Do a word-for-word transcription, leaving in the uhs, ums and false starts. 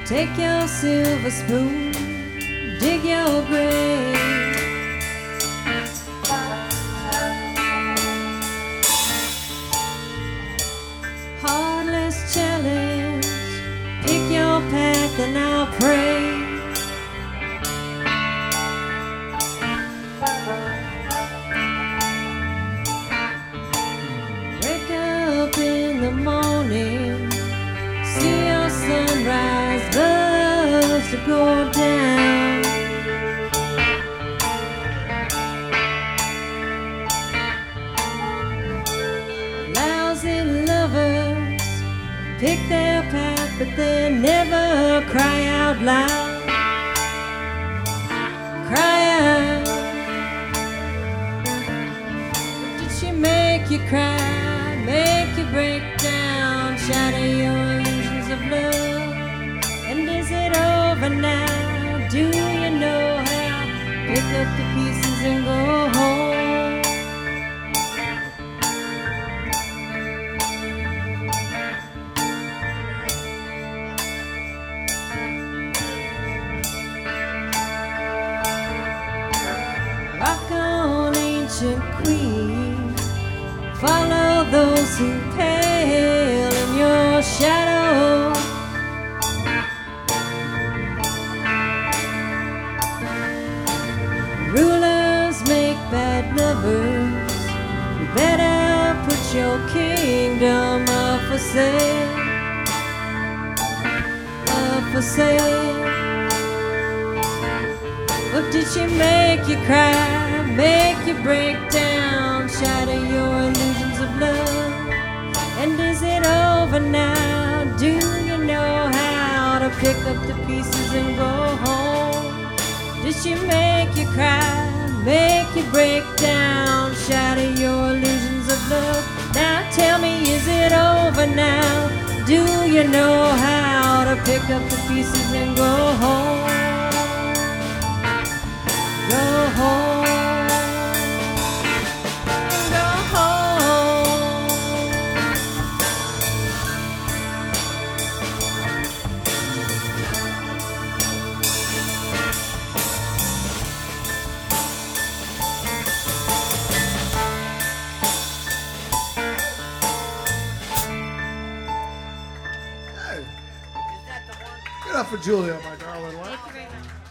Take your silver spoon, dig your grave. Heartless challenge, pick your path and I'll pray. Wake up in the morning, see your sunrise, birds to go down. Lousy lovers pick their path, but they never cry out loud. Cry out. But did she make you cry, make you break down, shatter your illusions of love? And is it over now? Do you know how? Pick up the pieces and go home. Rock on, ancient queen, follow those who pale in your shadow. Rulers make bad lovers, you better put your kingdom up for sale, up for sale. But did she make you cry, make you break down, shatter your illusions of love? And is it over now? Do you know how to pick up the pieces and go home? Did she make you cry, make you break down, shatter your illusions of love? Now tell me, is it over now? Do you know how to pick up the pieces and go home? Go home, go home. Hey. Get up for Julia, my darling wife.